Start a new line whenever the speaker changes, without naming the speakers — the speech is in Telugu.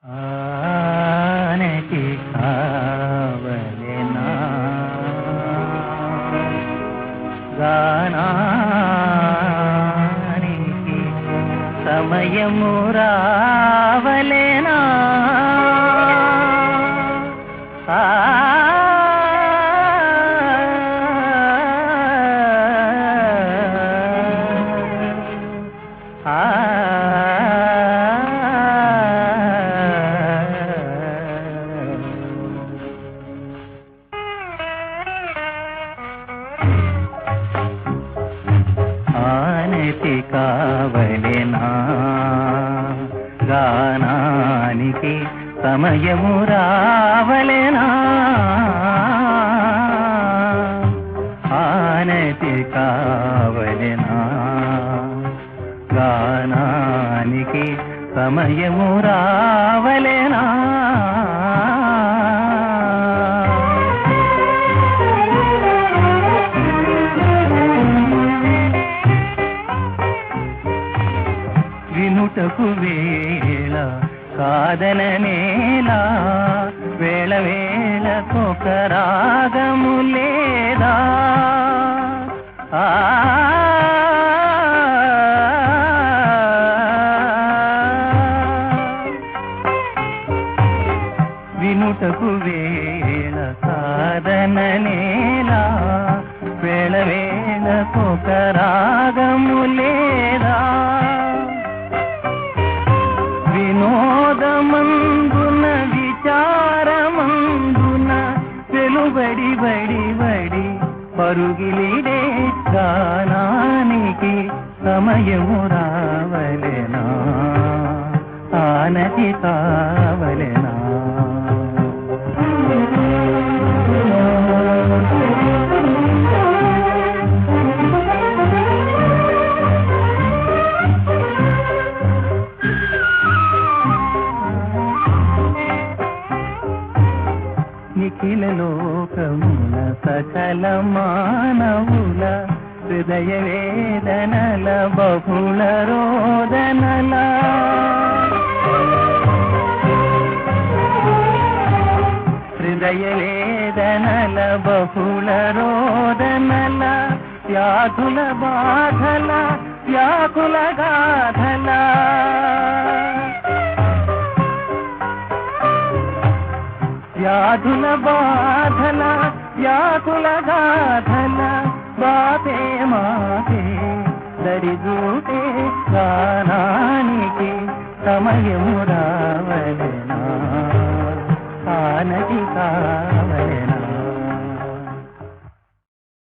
ఆనతి కావలెనా గానానికి సమయము రావలెనా ఆనతి కావలెనా గానానికి సమయము రావలెనా ఆనతి కావలెనా గానానికి సమయము రావలెనా వినుటకు వేళ కాదననేలా వేళ వేళకొక రాగము లేదా వినుటకు వేళ కాదననేలా వేళ వేళకొక రాగము లేదా వినోదమందున విచారమందున వెలుబడి బడి బడి పరుగిలిడే గానానికి సమయము రావలెనా ఆనతి కావలెనా నిఖిల లోకమున సకల మానవుల హృదయ వేదనల బహుళ రోదనల హృదయ వేదనల బహుళ రోదనల వ్యాధుల బాధల వ్యాకుల గాథల వ్యాధుల బాధల వ్యాకుల గాథల బాపే మాపే దరిదూటే గానానికి సమయము రావలెనా ఆనతి కావలెనా